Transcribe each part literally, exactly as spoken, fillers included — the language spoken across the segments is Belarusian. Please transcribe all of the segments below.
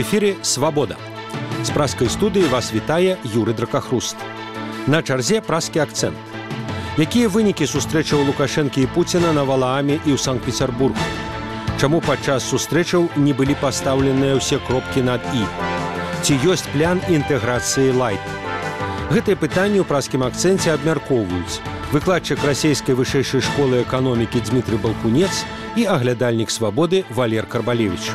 эфіры «Свабода». З праскай студыі вас вітае Юры Дракахруст. На чарзе праскі акцэнт. Якія вынікі сустрэчаў Лукашэнкі і Пуціна на Валааме і ў Санкт-Петербургу? Чаму падчас сустрэчаў не былі пастаўленыя ўсе кропкі над «і»? Ці ёсць план інтэграцыі лайт? Гэтыя пытанні ў праскім акцэнце абмяркоўваюць выкладчык расійскай вышэйшай школы эканомікі Дмітрый Балкунец і аглядальнік «Свабоды» Валер Карбалевич.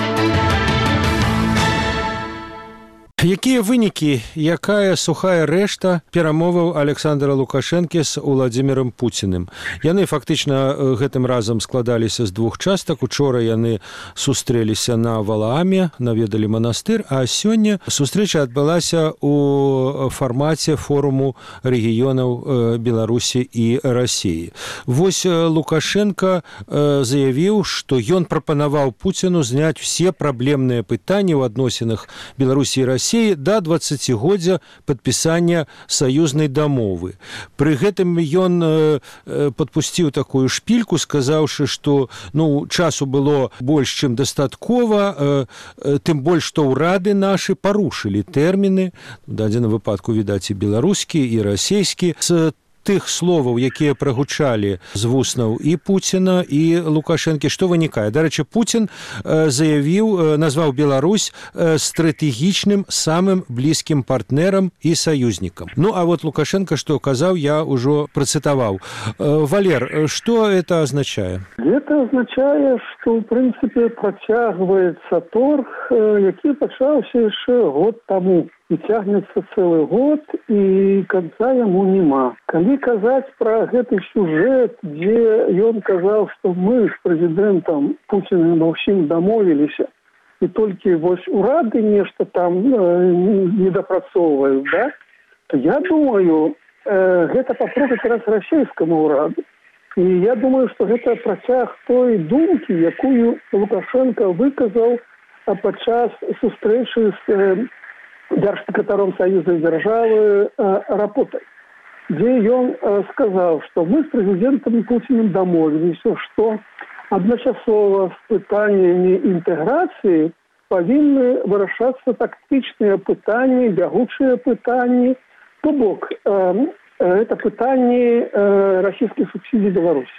Якія вынікі, якая сухая рэшта перамоваў Александра Лукашэнкі з Уладзімірам Пуціным? Яны фактычна гэтым разам складаліся з двух частак. Учора яны сустрэліся на Валааме, наведалі манастыр, а сёння сустрэча адбылася ў фармаце форуму рэгіёнаў Беларусі і Расіі. Вось Лукашенко заявіў, што ён прапанаваў Пуціну зняць усе праблемныя пытанні ў адносінах Беларусі і Расіі да дваццацігоддзя падпісання саюзнай дамовы. Пры гэтым ён э, падпусціў такую шпільку, сказаўшы, што ну, часу было больш, чым дастаткова, э, тым больш, што ўрады нашы парушылі тэрміны, у дадзеным выпадку, відаць, і беларускі, і расійскі, з тых словаў, якія прагучалі з вуснаў і Пуціна, і Лукашэнкі. Што вынікае? Дарэчы, Пуцін э, заявіў, э, назваў Беларусь э, стратэгічным самым блізкім партнерам і саюзнікам. Ну, а вот Лукашенко, што казаў, я ўжо працытаваў. Э, Валер, што это означае? Это означае, што, ў прынцыпе, працягваецца торг, э, які пачаўся яшчэ год таму. І цягнецца цэлы год, і канца яму няма. Калі казаць пра гэты сюжэт, дзе ён казаў, што мы з прэзідэнтам Пуцінам ва ўсім дамовіліся, і толькі вось урады нешта там э, не дапрацоўваюць, да? То я думаю, э, гэта папрок якраз расійскаму ўраду. І я думаю, што гэта працяг той думкі, якую Лукашенко выказаў падчас сустрэчы з э, держсекретаром Союза державы э, Рапотай, где он э, сказал, что мы с президентом Путиным домовились, что одночасово с пытаниями интеграции повинны вырашаться тактичные пытания, бягучие пытания, то бок э, это пытания э, российских субсидий Беларуси.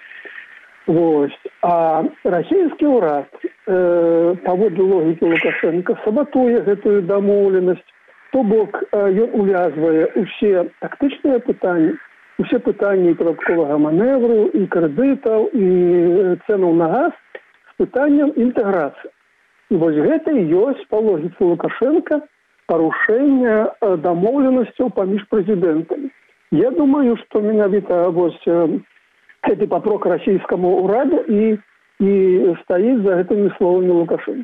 Вот. А российский урад э, паводле логікі Лукашенко сабатуе гэтую дамоўленасць, то бок ён увязвае ўсе тактычныя пытанні, усе пытанні падатковага маневру, і крэдытаў, і цэнаў на газ з пытаннем інтэграцыі. І вось гэта і ёсць па логіцы Лукашенко парушэнне дамоўленасцяў паміж прэзідэнтамі. Я думаю, што менавіта вось гэты папрок расійскаму ўраду і, і стаіць за гэтымі словамі Лукашенко.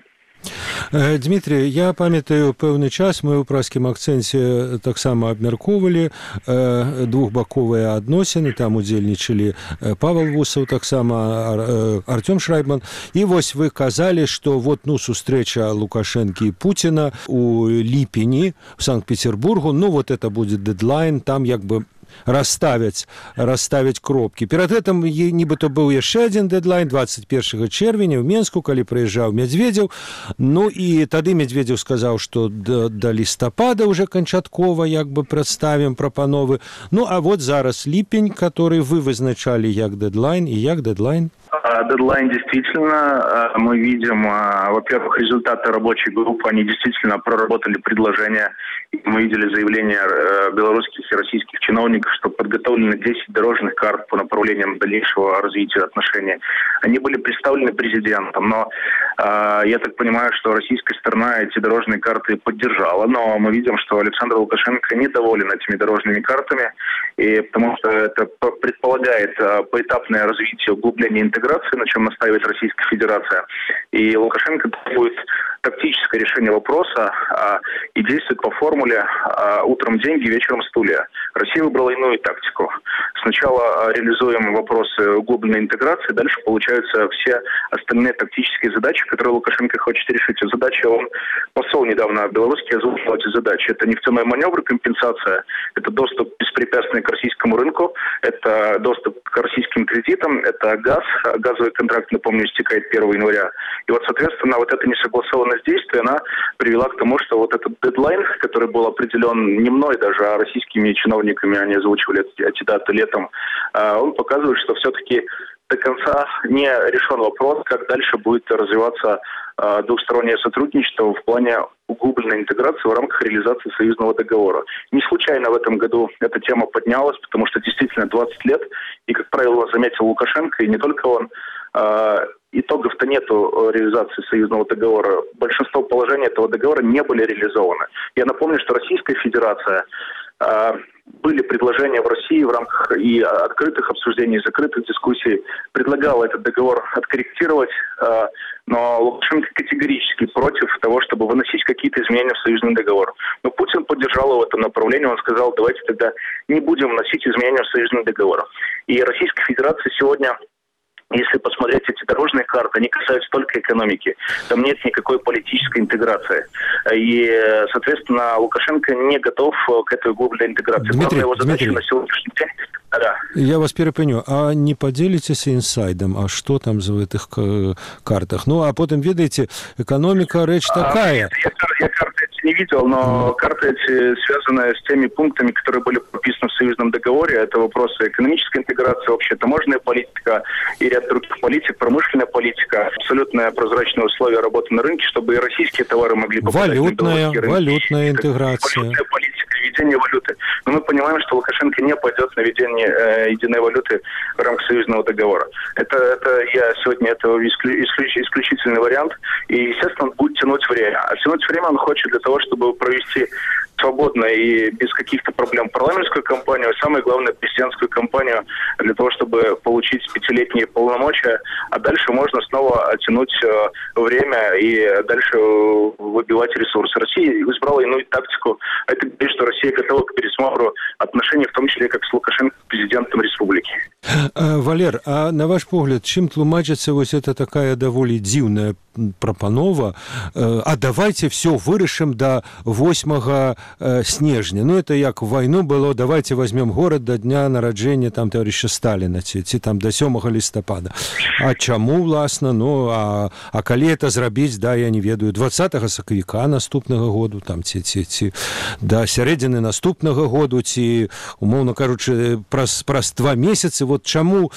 Дмітрий, я памятаю пэўны час, мы ў праскім акцэнце таксама абмяркоўвалі э, двухбаковыя адносіны, там удзельнічалі Павел Вусаў, таксама Артём Шрайбман. І вось вы казалі, што вот ну сустрэча Лукашэнкі і Пуціна у ліпені в Санкт-Петербургу, ну вот это будет дедлайн, там як бы расставяць, расставяць кропкі. Перад гэтым нібыта быў яшчэ адзін дэдлайн дваццаць першага чэрвеня ў Менску, калі прыязджаў Медведзеў. Ну і тады Медведзеў сказаў, што да, да лістапада уже канчаткова як бы прадставім прапановы. Ну а вот зараз ліпень, который вы вызначалі як дэдлайн і як дэдлайн. Дедлайн действительно, мы видим, во-первых, результаты рабочей группы, они действительно проработали предложения. Мы видели заявления белорусских и российских чиновников, что подготовлены десять дорожных карт по направлениям дальнейшего развития отношений. Они были представлены президентом, но я так понимаю, что российская сторона эти дорожные карты поддержала, но мы видим, что Александр Лукашенко недоволен этими дорожными картами, и потому что это предполагает поэтапное развитие, углубление интеграции, на чем настаивает Российская Федерация. И Лукашенко требует тактическое решение вопроса а, и действует по формуле а, «утром деньги, вечером стулья». Россия выбрала иную тактику. сначала реализуем вопросы глубинной интеграции, дальше получаются все остальные тактические задачи, которые Лукашенко хочет решить. И задачи, он, посол недавно белорусский озвучил эти задачи. Это нефтяной маневр, компенсация, это доступ беспрепятственный к российскому рынку, это доступ к российским кредитам, это газ, газовый контракт, напомню, истекает первого января. И вот, соответственно, вот эта несогласованность действий, она привела к тому, что вот этот дедлайн, который был определен не мной даже, а российскими чиновниками, они озвучивали эти, эти даты летом, он показывает, что все-таки до конца не решен вопрос, как дальше будет развиваться э, двухстороннее сотрудничество в плане углубленной интеграции в рамках реализации союзного договора. Не случайно в этом году эта тема поднялась, потому что действительно двадцать лет, и, как правило, заметил Лукашенко, и не только он, э, итогов-то нету реализации союзного договора. Большинство положений этого договора не были реализованы. Я напомню, что Российская Федерация, э, были предложения в России в рамках и открытых обсуждений, и закрытых дискуссий, предлагала этот договор откорректировать, но Лукашенко категорически против того, чтобы выносить какие-то изменения в союзный договор. Но Путин поддержал его в этом направлении, он сказал, давайте тогда не будем вносить изменения в союзный договор. И Российская Федерация сегодня, если посмотреть эти дорожные карты, они касаются только экономики. Там нет никакой политической интеграции. И, соответственно, Лукашенко не готов к этой углубленной интеграции. Дмитрий, Главная его задача Дмитрий, на сегодняшний день... Да. Я вас перепыню. А не поделитесь инсайдом, а что там за в этих картах? Ну, а потом, видите, экономика речь такая. А, я, я карты эти не видел, но mm. карты эти связаны с теми пунктами, которые были прописаны в союзном договоре. Это вопросы экономической интеграции, общая таможенная политика и ряд других политик, промышленная политика, абсолютно прозрачные условия работы на рынке, чтобы и российские товары могли попадать валютная, на белорусские рынки. Валютная интеграция. Валютная политика, введение валюты. Но мы понимаем, что Лукашенко не пойдет на введение э, единой валюты в рамках союзного договора. Это, это я сегодня этого исключ, исключ, исключительный вариант. И, естественно, он будет тянуть время. А тянуть время он хочет для того, чтобы провести свободно и без каких-то проблем парламентскую кампанию, и самое главное, президентскую кампанию, для того, чтобы получить пятилетние полномочия, а дальше можно снова оттянуть э, время и дальше выбивать ресурсы. Россия избрала иную тактику. Это говорит, что Россия готова к пересмотру отношений, в том числе как с Лукашенко, президентом республики. Валер, а на ваш погляд, чым тлумачыцца вось это такая даволі дзіўная прапанова, а давайте все вырашым до восьмага снежня. Ну, это як в войну было, давайте возьмем город до дня нараджэння там товарища Сталина, ці, ці там до сёмага лістапада. А чаму, власна, ну, а, а калі это зрабіць, да, я не ведаю, двадцатага сакавіка наступнага году, там, ці, ці, ці, да сярэдзіны наступнага году, ці, умоўна кажучы, праз, праз два месяцы, вот чаму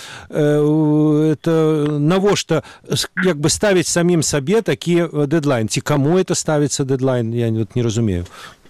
э, это, навошта, як бы ставіць самім сабе такі дедлайн? Ці каму это ставіцца дедлайн? Я вот не разумею.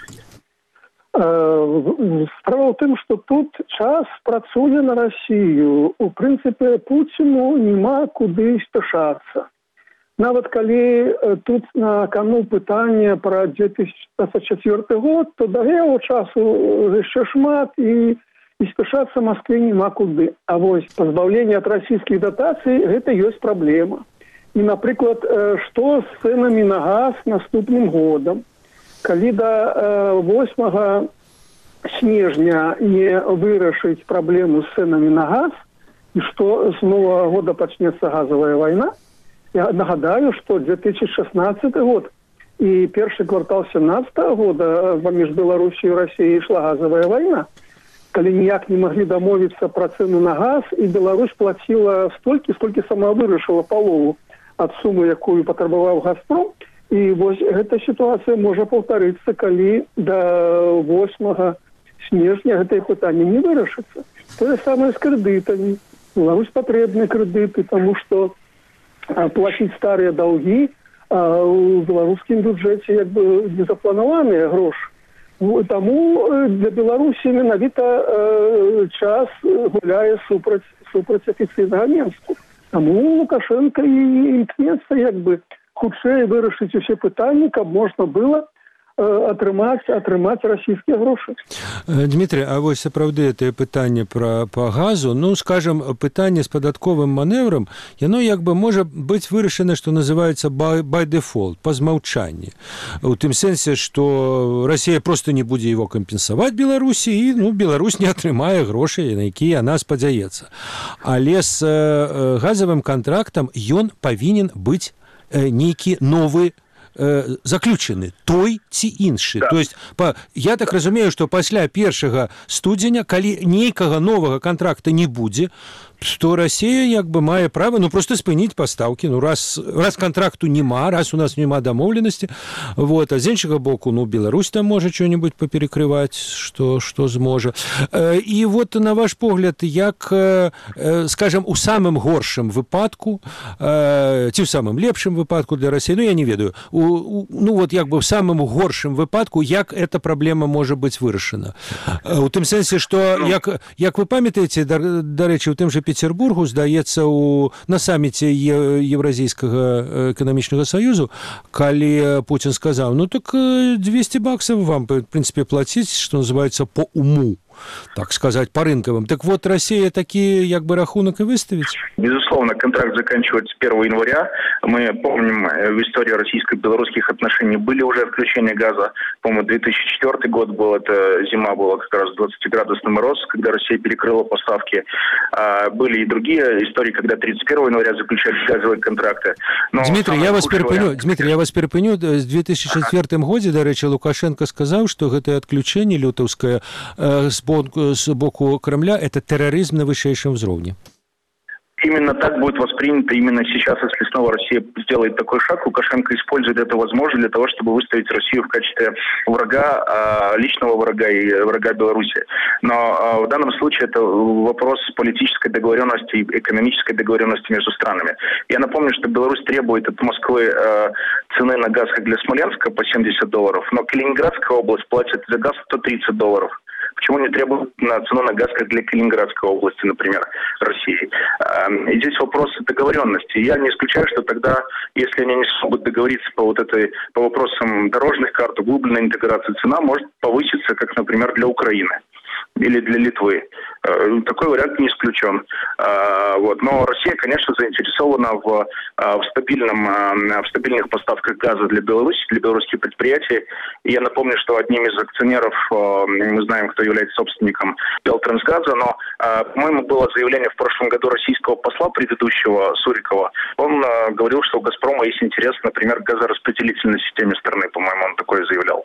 Справа ў тым, што тут час працуе на Расію. У прынцыпе, Пуціну няма куды спяшацца. Нават калі тут на кону пытанне пра две тысячи двадцать четвёрты год, то да яго часу яшчэ шмат і, і спяшацца Маскве няма куды. А вось пазбаўленне ад расійскіх датацый – гэта ёсць праблема. І, напрыклад, што з цэнамі на газ наступным годам? Калі да восьмага снежня не вырашыць праблему з цэнамі на газ, і што з новага года пачнецца газавая вайна, я нагадаю, што две тысячи шестнадцатый год і першы квартал семнадцатого года паміж Беларусью і Россией ішла газавая вайна, калі ніяк не маглі дамовіцца пра цэну на газ, і Беларусь плаціла столькі, столькі сама вырашыла палову ад сумы, якую патрабаваў Газпром. І вось гэта сітуацыя можа паўтарыцца, калі да восьмага снежня гэтае пытанне не вырашыцца. Тое самае з крэдытамі. Беларусь патрэбны крэдыты, таму што плаціць старыя даўгі у беларускім бюджэце як бы не запланаваныя грошы. Таму для Беларусі менавіта час гуляе супраць, супраць афіцыйнага Менску. Таму Лукашенко і імкнецца як бы хутчэй вырашыць усе пытанні, каб можна было атрымаць атрымаць расійскія грошы. Дмітрий, а вось сапраўды это пытанне пра па газу, ну скажем, пытанне з падатковым манеўрам, яно як бы можа быць вырашана, што называецца by, by default, па змаўчанні. У тым сэнсе, што Расія просто не будзе его кампенсаваць Беларусі, і ну Беларусь не атрымае грошай, на якія яна спадзяецца. Але з э, газавым кантрактам ён павінен быць э, нейкі новы заключены той ці іншы. Да. То есть, па, я так разумею, што пасля першага студзеня, калі нейкага новага кантракта не будзе, то Россия як бы мае права, ну, просто спыніць пастаўкі. Ну, раз, раз контракту нема, раз у нас нема дамоўленасці, вот, а з іншага боку, ну, Беларусь там можа что-нибудь поперекрываць, што, што зможа. І вот, на ваш погляд, як, скажем, у самым горшым выпадку, ці ў самым лепшым выпадку для России, ну, я не ведаю, у, у, ну, вот, як бы, в самым горшым выпадку, як эта праблема можа быць вырашана? У тым сэнсе, што, як, як вы памятаеце, дарэчы, у тым же Петербургу, здаецца, у, на саміце Евразійскага эканамічнага саюзу, калі Путин сказаў, ну так двести баксов вам, в принципе, платить, что называется, по уму, так сказать, по рынковым. Так вот, Россия такие, як бы, рахунок и выставить? Безусловно, контракт заканчивается первого января. Мы помним, в истории российско-белорусских отношений были уже отключения газа. По-моему, две тысячи четвёртый год был, это зима была как раз двадцатиградусный мороз, когда Россия перекрыла поставки. А были и другие истории, когда тридцать первого января заключались газовые контракты. Но Дмитрий, я вас перепыню, Дмитрий, я вас перепыню. В две тысячи четвёртым годзе, дарэчы, Лукашенко сказаў, што гэтае адключэнне лютаўскае э, с боку Кремля – это терроризм на высшейшем уровне. Именно так будет воспринято именно сейчас, если снова Россия сделает такой шаг. Лукашенко использует эту возможность для того, чтобы выставить Россию в качестве врага, личного врага и врага Беларуси. Но в данном случае это вопрос политической договоренности и экономической договоренности между странами. Я напомню, что Беларусь требует от Москвы цены на газ, как для Смоленска, по семьдесят долларов, но Калининградская область платит за газ сто тридцать долларов. Почему не требуют на цену на газ, как для Калининградской области, например, России? И здесь вопрос договоренности. Я не исключаю, что тогда, если они не смогут договориться по вот этой, по вопросам дорожных карт, углубленной интеграции, цена может повыситься, как, например, для Украины или для Литвы. Такой вариант не исключен. Вот. Но Россия, конечно, заинтересована в, в, стабильном, в стабильных поставках газа для Беларуси, для белорусских предприятий. И я напомню, что одним из акционеров, мы знаем, кто является собственником Белтрансгаза, но, по-моему, было заявление в прошлом году российского посла предыдущего Сурикова. Он говорил, что у «Газпрома» есть интерес, например, к газораспределительной системе страны, по-моему, он такое заявлял.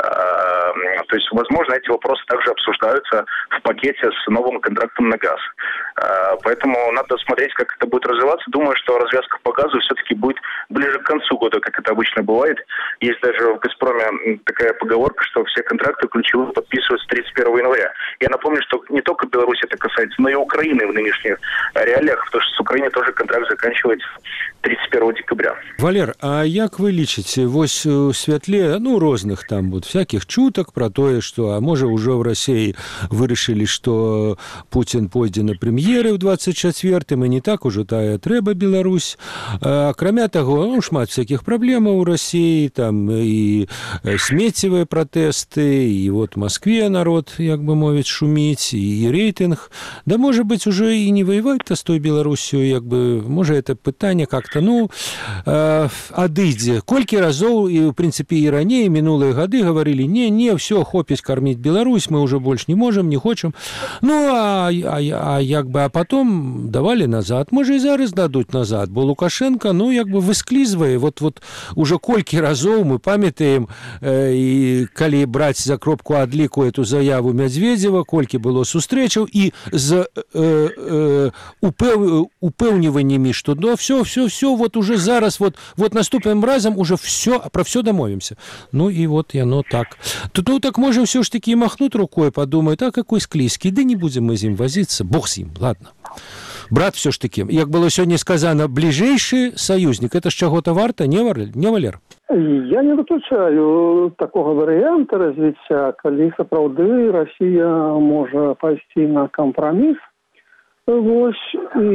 То есть, возможно, эти вопросы также обсуждаются в пакете с новым контрактом на газ. Поэтому надо смотреть, как это будет развиваться. Думаю, что развязка по газу все-таки будет ближе к концу года, как это обычно бывает. Есть даже в «Газпроме» такая поговорка, что все контракты ключевые подписываются тридцать первого января. Я напомню, что не только Беларусь это касается, но и Украины в нынешних реалиях, потому что с Украиной тоже контракт заканчивается тридцать первого декабря. Валер, а як вы лічыце, вось у святле, ну, розных там вот всяких чутак про тое, што, а можа, ўжо ў Расіі вырашылі, што Путин пойдзе на прэм'еры ў двадцать четвёртым, і не так ужо тая трэба Беларусь. Акрамя таго, ну, шмат всяких праблемаў у Расіі, там і смеццевыя пратэсты, і вот в Москве народ, як бы мовіць, шуміць, і рейтинг. Да, можа быць, уже і не воевать-то з той Беларусью, як бы, можа, это пытанне как-то, ну, э, адыдзе. Колькі разоў, і, в принципе, і раней, мінулыя гады гаварылі, не, не, все, хопіць кормить Беларусь, мы уже больше не можем, не хочем. Ну, а, а, а як бы, а потом давали назад. Можа, і зараз дадуць назад, бо Лукашенко, ну, як бы, высклізвае. Вот, вот, уже колькі разоў мы памятаем, э, і калі браць за кропку адліку эту заяву Медведева, колькі было сустрэчаў, і з э, э, упэў, упэўніваннямі, што, ну, все, все, все, вот уже зараз, вот, вот наступным разом уже все, про все домовимся. Ну, и вот яно так. Тут, ну, так можем все ж таки махнуть рукой, подумать, а какой склизкий, да не будем мы с ним возиться, бог с ним, ладно. Брат все ж таки, як было сегодня сказано, ближайший союзник, это ж чего-то варто, не, не Валер? Я не выключаю такого варианта развития, коли сапраўды Россия может пойти на компромисс Вось, і,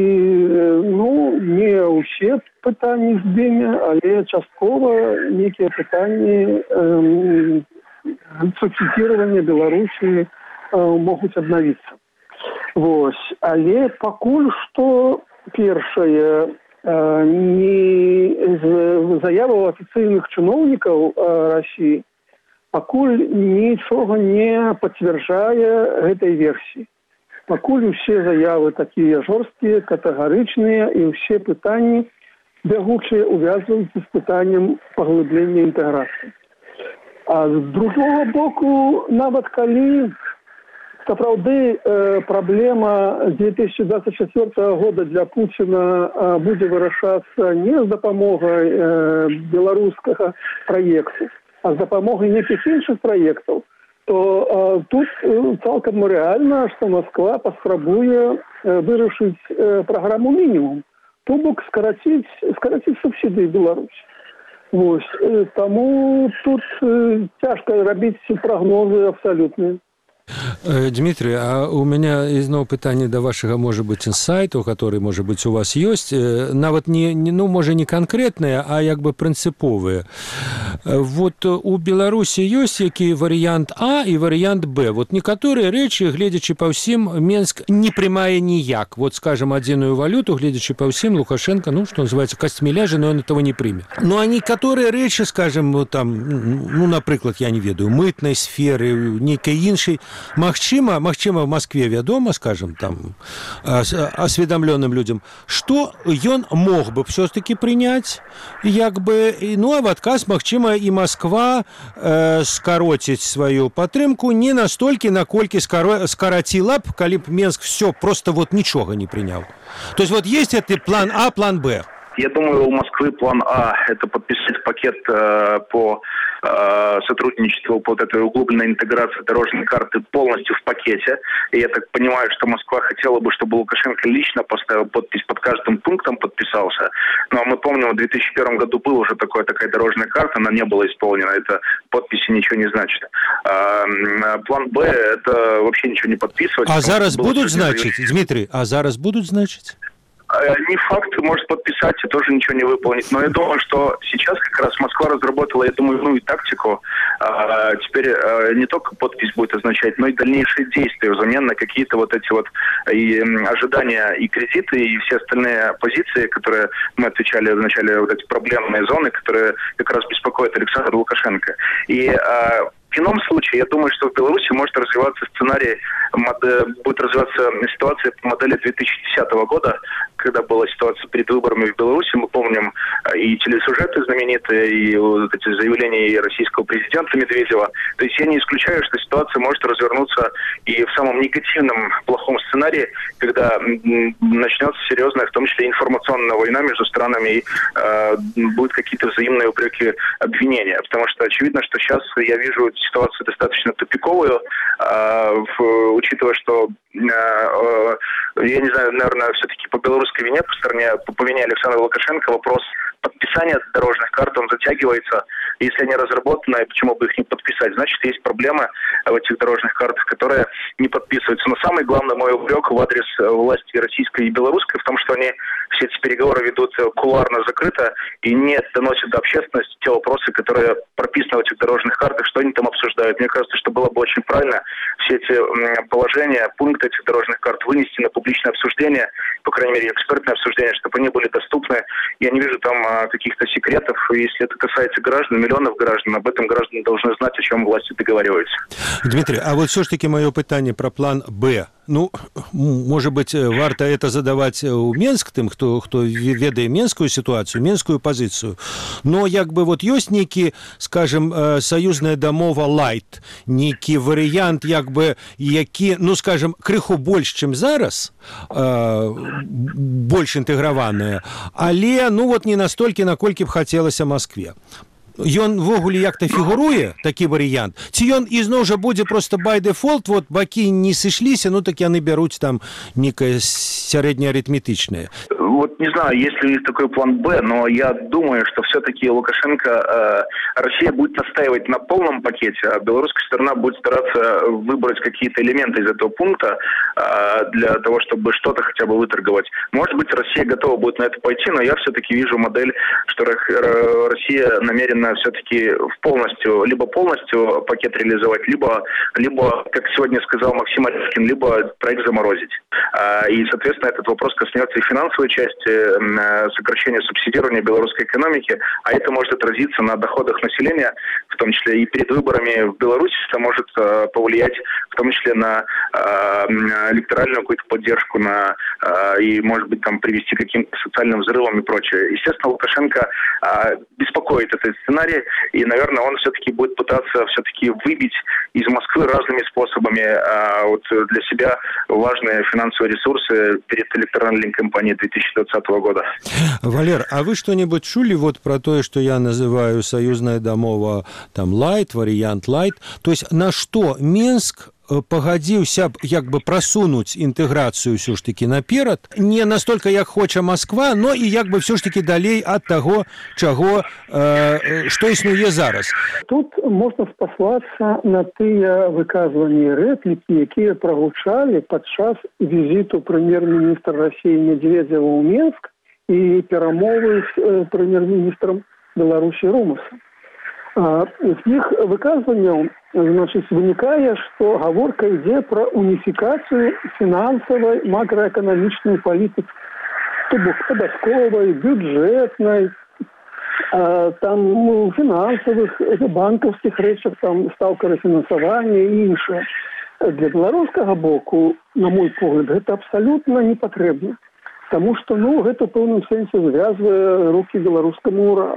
ну, не ўсе пытанні здыме, але часткова некія пытанні эм, субсидирования Беларусі э, могуць аднавіцца. Вось, але пакуль што першае, э, не заяваў афіцыйных чыноўнікаў э, Расіі, пакуль нічога не пацвярджае гэтай версіі. Пакуль усе заявы такія жорсткія, катэгарычныя, і ўсе пытанні бягучыя увязваюцца з пытаннем паглыблення інтэграцыі. А з другого боку, нават калі сапраўды э, праблема две тысячи двадцать четвёртого года для Пуціна э, будзе вырашацца не з дапамогай э, беларускага праекту, а з дапамогай нейкіх іншых праектаў, то э, тут э, цалкам рэальна, што Москва паспрабуе э, вырашыць э, праграму мінімум, то бок скараціць, скараціць субсідыі Беларусі. Вось, э, таму тут э, цяжка рабіць прагнозы абсалютныя. Дмитрий, а у меня изноў пытанне да вашага, можа быць, інсайту, который, можа быць, у вас ёсць, нават не, не ну, можа, не канкрэтныя, а як бы прынцыповыя. Вот у Беларусі ёсць які варыянт А і варыянт Б. Вот некаторыя рэчы, гледзячы па ўсім, Менск не прымае ніяк. Вот, скажем, адзіную валюту, гледзячы па ўсім, Лукашенко, ну, што называется, касцьмі ляжа, но он этого не прыме. Ну, а некаторыя рэчы, скажем, там, ну, напрыклад, я не ведаю, мытнай сферы, нейкай іншай, Магчыма, магчыма, в Москве вядома, скажем, там, осведомленным людям, что ён мог бы все-таки принять, як бы, ну, а в отказ, магчыма, и Москва э, скороціць свою падтрымку не настолькі, наколькі скараціла б, калі б Менск все просто вот ничего не принял. То есть вот есть это план А, план Б. Я думаю, у Москвы план А – это подписать пакет э, по э, сотрудничеству, по вот этой углубленной интеграции дорожной карты полностью в пакете. И я так понимаю, что Москва хотела бы, чтобы Лукашенко лично поставил подпись под каждым пунктом, подписался. Но мы помним, в две тысячи первом году была уже такое, такая дорожная карта, она не была исполнена. Это подписи ничего не значит. А, план Б – это вообще ничего не подписывать. А зараз будут значить, Дмитрий, а зараз будут значить? Не факт, может подписать и тоже ничего не выполнить. Но я думаю, что сейчас как раз Москва разработала, я думаю, ну и тактику. А, теперь а, не только подпись будет означать, но и дальнейшие действия взамен на какие-то вот эти вот и ожидания, и кредиты, и все остальные позиции, которые мы отвечали вначале, вот эти проблемные зоны, которые как раз беспокоят Александра Лукашенко. И а, в ином случае, я думаю, что в Беларуси может развиваться сценарий, будет развиваться ситуация по модели две тысячи десятого года, когда была ситуация перед выборами в Беларуси. Мы помним и телесюжеты знаменитые, и вот эти заявления российского президента Медведева. То есть я не исключаю, что ситуация может развернуться и в самом негативном, плохом сценарии, когда начнется серьезная, в том числе информационная война между странами, и э, будут какие-то взаимные упреки, обвинения. Потому что очевидно, что сейчас я вижу ситуацию достаточно тупиковую, э, в, учитывая, что, э, э, я не знаю, наверное, все-таки по белорусской вине, по стороне, по, по вине Александра Лукашенко вопрос подписания дорожных карт, он затягивается. Если они разработаны, почему бы их не подписать? Значит, есть проблемы в этих дорожных картах, которые не подписываются. Но самый главный мой упрек в адрес власти российской и белорусской в том, что они все эти переговоры ведут кулуарно, закрыто и не доносят до общественности те вопросы, которые прописаны в этих дорожных картах, что они там обсуждают. Мне кажется, что было бы очень правильно все эти положения, пункты этих дорожных карт вынести на публичное обсуждение, по крайней мере, экспертное обсуждение, чтобы они были доступны. Я не вижу там каких-то секретов. Если это касается граждан, миллионов граждан, об этом граждане должны знать, о чем власти договариваются. Дмитрий, а вот все-таки мое пытание про план Б. Ну, может быть, варто это задавать у Менск, тем, кто, кто ведает менскую ситуацию, менскую позицию. Но як бы вот есть некий, скажем, союзная домова лайт, некий вариант, як бы, які, ну, скажем, крыху больше, чем зараз, э, больше интегрованная, але, ну, вот не настолько, наколькі б хотелося Москве. Ён ввогуле як-то фігуруе, такі варыянт? Ці ён ізноў жа будзе просто by default, вот бакі не сышліся, ну так яны бяруць там некае сярэднеарытметычнае? вот не знаю, есть ли у них такой план «Б», но я думаю, что все-таки Лукашенко, э, Россия будет настаивать на полном пакете, а белорусская сторона будет стараться выбрать какие-то элементы из этого пункта э, для того, чтобы что-то хотя бы выторговать. Может быть, Россия готова будет на это пойти, но я все-таки вижу модель, что Россия намерена все-таки полностью, либо полностью пакет реализовать, либо, либо как сегодня сказал Максим Орешкин, либо проект заморозить. И, соответственно, этот вопрос коснется и финансовой части, сокращения субсидирования белорусской экономики, а это может отразиться на доходах населения, в том числе и перед выборами в Беларуси, это может повлиять в том числе на электоральную какую-то поддержку, на, и, может быть, там привести к каким-то социальным взрывам и прочее. Естественно, Лукашенко беспокоит этот сценарий, и, наверное, он все-таки будет пытаться все-таки выбить из Москвы разными способами вот для себя важные финансовые ресурсы перед электоральной кампанией две тысячи двадцатого года. Валер, а вы что-нибудь чули вот про то, что я называю союзная домова там лайт, вариант лайт? То есть на что Минск пагадзіўся як бы прасунуць інтэграцыю ўсё ж таки наперад, не настолько як хоча Москва, но і як бы все ж таки далей ад таго, чаго э, што існуе зараз. Тут можна спаслацца на тыя выказванні рэплікі, якія прагучалі падчас візіту прэм'ер-міністра России Медведева ў Мінск і перамовы з прэм'ер-міністрам Беларусі Румасам. З іх выказванняў, значыць, вынікае, што гаворка ідзе пра уніфікацыю фінансавай макраэканамічнай палітыкі, то бок падатковай, бюджэтнай, там ну, фінансавых, банкаўскіх рэчах, там стаўка рэфінансавання і іншае. Для беларускага боку, на мой погляд, гэта абсалютна не патрэбна, таму што ну, гэта ў пэўным сэнсе звязвае рукі беларускаму ўраду.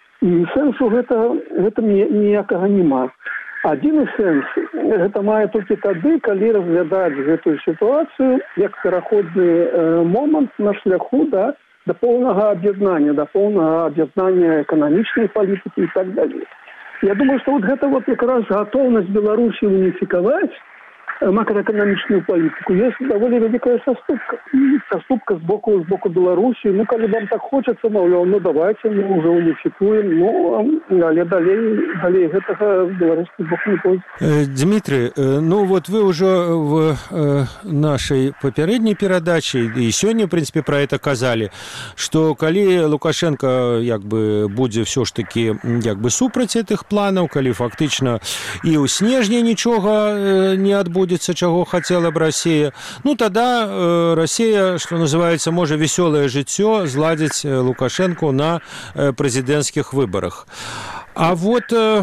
І сэнсу гэта, гэта ніякага няма. Адзіны сэнс гэта мае толькі тады, калі разглядаць гэтую сітуацыю як пераходны э, момант на шляху да, да поўнага аб'яднання, да поўнага аб'яднання эканамічнай палітыкі і так далей. Я думаю, што вот гэта вот якраз гатоўнасць Беларусі уніфікаваць макроэканамічную палітыку есть даволі вялікая саступка. Саступка з боку, з боку Беларусі. Ну, калі вам так хочацца, маўляў, ну, давайте мы уже уніфікуем. Ну, але далей, далей гэтага беларускі бок не пойдзе. Дмитрий, ну, вот вы уже в нашай папярэдняй перадачы і сёння, в принципе, про это казалі, што калі Лукашенко як бы будзе все ж таки як бы супраць гэтых планаў, калі фактычна і ў снежні нічога не адбудзе, чего хотела бы Россия, ну тогда э, Россия, что называется, может веселое жыццё зладзіць Лукашенко на э, президентских выборах. А вот э,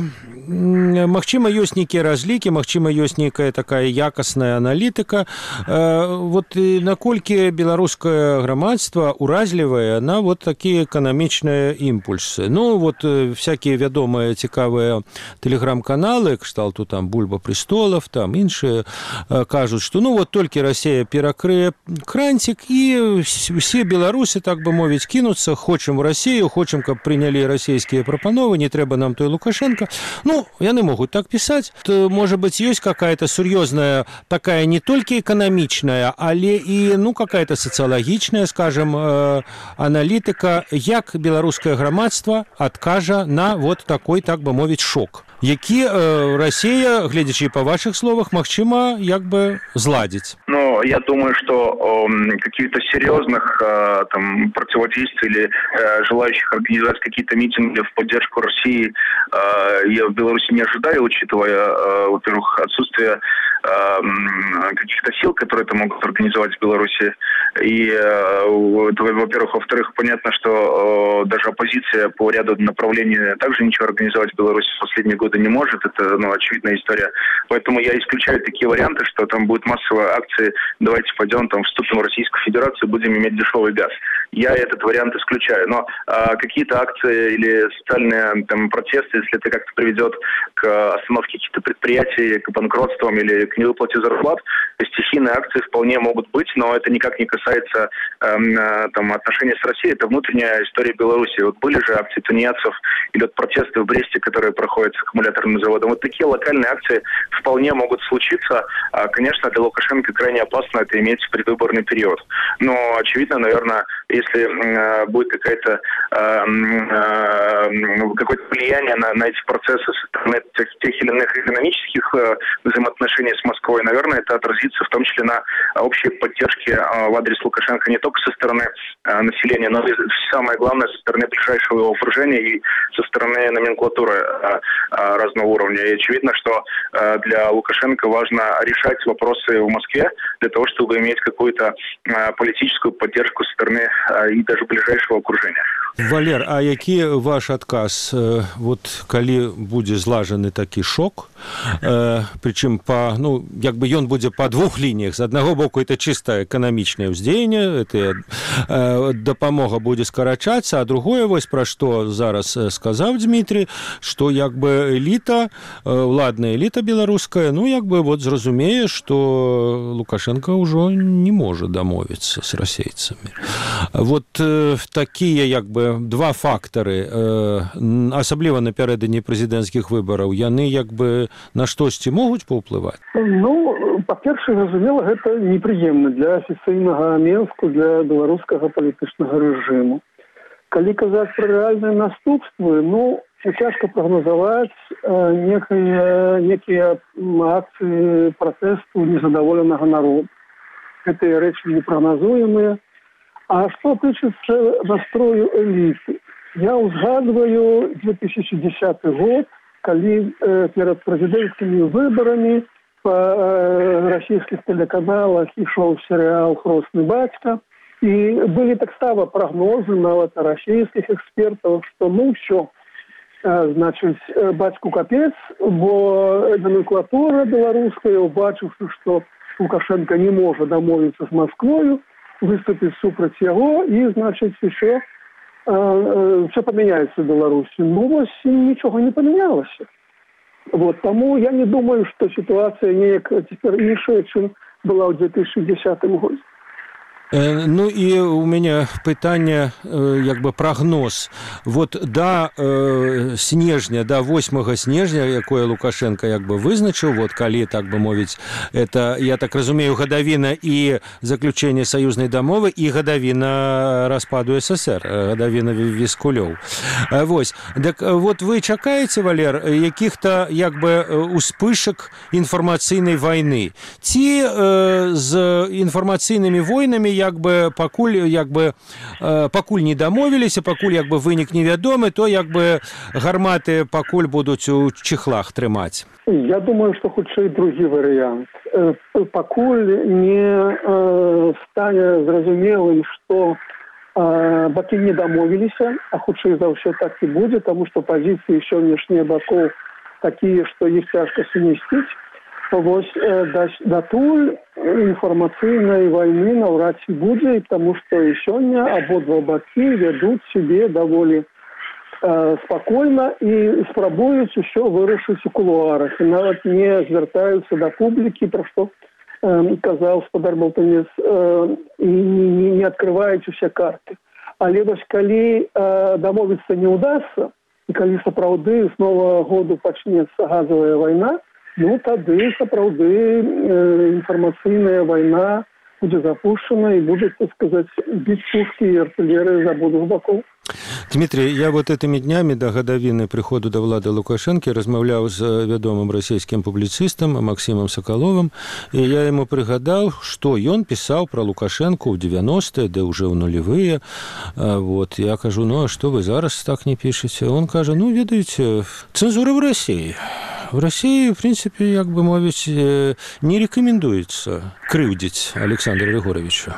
магчыма ёсць нейкія разлікі, магчыма ёсць нейкая такая якасная аналітыка. Э, вот і наколькі беларускае грамадства уразлівае на вот такія эканамічныя імпульсы. Ну вот э, всякія вядомыя цікавыя тэлеграм-каналы, кшталту там Бульба Престолов, там іншыя э, кажуць, што ну вот толькі Россия перакрые кранцік і все беларусы, так бы мовіць, кінуцца, хочам в Россию, хочам, каб прынялі расійскія прапановы, не трэба нам той Лукашенко. Ну, яны могуць так пісаць. То, может быть, ёсць какая-то сур'ёзная, такая не толькі эканамічная, але і, ну, какая-то сацыялагічная, скажем, э, аналітыка, як беларускае грамадства адкажа на вот такой, так бы мовіць, шок, які э, Россия, глядячи по ваших словах, магчыма, як бы зладзіць. Ну, я думаю, что э, каких-то серьезных э, там противодействий или э, желающих организовать какие-то митинги в поддержку России э, я в Беларуси не ожидаю, учитывая, э, во-первых, отсутствие э, каких-то сил, которые это могут организовать в Беларуси. И, э, это, во-первых, во-вторых, понятно, что э, даже оппозиция по ряду направлений также ничего организовать в Беларуси в последние годы не может. Это, ну, очевидная история. Поэтому я исключаю такие варианты, что там будут массовые акции, давайте пойдем, там, вступим в Российскую Федерацию, будем иметь дешевый газ. Я этот вариант исключаю. Но а, какие-то акции или социальные там протесты, если это как-то приведет к остановке каких-то предприятий, к банкротствам или к невыплате зарплат, стихийные акции вполне могут быть, но это никак не касается э, там, отношений с Россией. Это внутренняя история Беларуси. Вот были же акции тунеядцев или вот протесты в Бресте, которые проходят с аккумуляторным заводом. Вот такие локальные акции вполне могут случиться. А, конечно, для Лукашенко крайне опасно это иметь в предвыборный период. Но, очевидно, наверное, если если э, будет какая-то, э, э, какое-то влияние на, на эти процессы со стороны тех, тех или иных экономических э, взаимоотношений с Москвой, наверное, это отразится в том числе на общей поддержке э, в адрес Лукашенко не только со стороны э, населения, но и самое главное со стороны ближайшего его окружения и со стороны номенклатуры э, э, разного уровня. И очевидно, что э, для Лукашенко важно решать вопросы в Москве для того, чтобы иметь какую-то э, политическую поддержку со стороны э, и даже ближайшего окружения. Валер, а які ваш адказ, вот калі будзе злажаны такі шок, э, прычым па, ну, як бы ён будзе па двух лініях. З аднаго боку, это чыста эканамічнае ўздзеянне, это э, дапамога будзе скарачацца, а другое, вось пра што зараз сказаў Дмітрий, што як бы эліта, ўладная эліта беларуская, ну, як бы вот зразумее, што Лукашенко ўжо не можа дамовіцца з расейцамі. Вот э, такія, як бы, два фактары, асабліва напярэдадні прэзідэнцкіх выбараў, яны як бы на штосьці могуць паўплываць? Ну, па-першае, разумела, гэта непрыемна для афіцыйнага Менску, для беларускага палітычнага рэжыму. Калі казаць пра рэальныя наступствы, ну, цяжка прагназаваць некія, некія акцыі пратэсту незадаволенага народа. Гэтыя рэчы непрагназуемыя. А что тычыцца настрою эліты? Я узгадываю две тысячи десятый год, калі э, перед прэзідэнцкімі выбарамі па э, расійскіх тэлеканалах ішоў серыял «Хросны бацька», і былі таксама прагнозы нават расійскіх экспертаў, што ну ўсё, э, значыць, бацьку капец, бо номенклатура беларуская, убачыўшы, што Лукашенко не можа дамовіцца з Масквою, выступить супраць яго, і, значыць, еще э, э, все поменяется в Беларуси. Ну, вось ничего не поменялось. Вот, тому я не думаю, что ситуация неяк теперь іншая, чем была в две тысячи десятом году. Ну і у мяне пытанне, як бы прагноз. Вот да э, снежня, да восьмага снежня, якое Лукашенко як бы вызначыў, вот калі, так бы мовіць, это, я так разумею, гадавіна і заключэнне саюзнай дамовы і гадавіна распаду СССР, гадавіна Віскулёў. Вось. Так вот вы чакаеце, Валер, якіх-то як бы успышак інфармацыйнай вайны? Ці э, з інфармацыйнымі войнамі як бы пакуль як бы э, пакуль не дамовіліся, пакуль як бы вынік невядомы, то як бы гарматы пакуль будуць у чехлах трымаць? Я думаю, што хутчэй другі варыянт. Э, пакуль не э, стане зразумелым, што э, бакі не дамовіліся, а хутчэй за ўсё так і будзе, таму што пазіцыі сённяшнія бакоў такія, што іх цяжка сумясціць. Вось датуль інфармацыйнай вайны наўрад ці будзе, таму што і сёння абодва бакі вядуць сябе даволі э, спакойна і спрабуюць усё вырашыць у кулуарах, і нават не звяртаюцца да публікі, пра што э, казаў спадар Балтанец, э, і не, не адкрываюць усе карты. Але вось калі э, дамовіцца не ўдасца, і калі сапраўды з новага году пачнецца газавая вайна, ну, тады сапраўды э, інфармацыйная вайна будзе запущена і будзе, так сказаць, біць пушкі і артылерыя з абодвух бакоў. Дмитрий, я вот этими днями до гадавіны прыходу да ўлады Лукашэнкі размаўляў з вядомым расійскім публіцыстам Максімам Сакаловым, і я ему прыгадаў, што ён пісаў пра Лукашэнку ў девяностые, да уже ў нулевые. Вот, я кажу, ну, а што вы зараз так не пішаце? Он кажа, ну, ведаеце, цэнзура в России. В России, в принципе, як бы мовіць, не рекомендуется крыўдзіць Александру Григоровичу.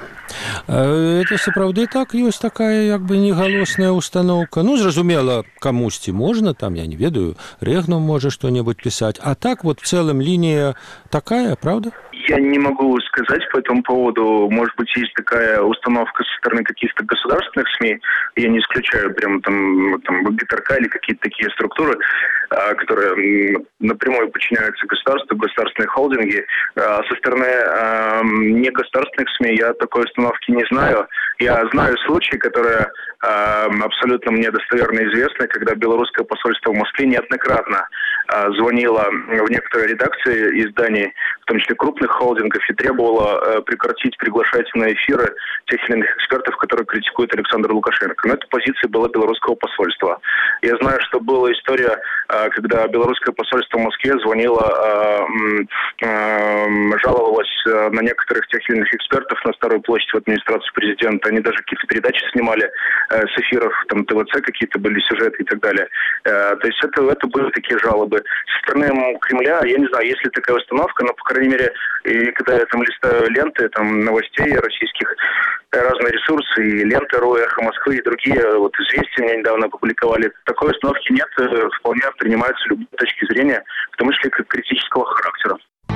Это сапраўды так, ёсць такая як бы негалосная установка. Ну, зразумела, камусьці можна, там, я не ведаю, Регнум можа што-небудзь пісаць. А так вот в целом линия такая, правда? Я не могу сказать по этому поводу. Может быть, есть такая установка со стороны каких-то государственных СМИ. Я не исключаю прямо там, там ГТРК или какие-то такие структуры. которые напрямую подчиняются государству, государственные холдинги. Со стороны негосударственных СМИ я такой установки не знаю. Я знаю случаи, которые абсолютно мне достоверно известны, когда белорусское посольство в Москве неоднократно звонило в некоторые редакции изданий, в том числе крупных холдингов, и требовало прекратить приглашать на эфиры тех или иных экспертов, которые критикуют Александра Лукашенко. Но эта позиция была белорусского посольства. Я знаю, что была история, когда белорусское посольство в Москве звонило, жаловалось на некоторых тех или иных экспертов на Старую площадь в администрацию президента. Они даже какие-то передачи снимали с эфиров, там ТВЦ какие-то были сюжеты и так далее. То есть это, это были такие жалобы. Со стороны Кремля, я не знаю, есть ли такая установка, но, по крайней мере, и когда я там листаю ленты там, новостей российских, разные ресурсы, и ленты РУ, Эхо Москвы и другие, вот «Известия» меня недавно опубликовали, такой установки нет, вполне принимаются любые точки зрения, в том числе как критического характера.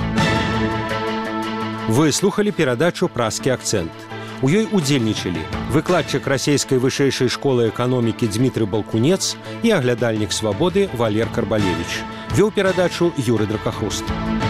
Вы слухали перадачу «Празкі акцэнт». У ёй удзельнічалі выкладчык расійскай вышэйшай школы эканомікі Дмітрый Балкунец і аглядальнік «Свабоды» Валер Карбалевіч. Вёў перадачу Юрый Дракахруст.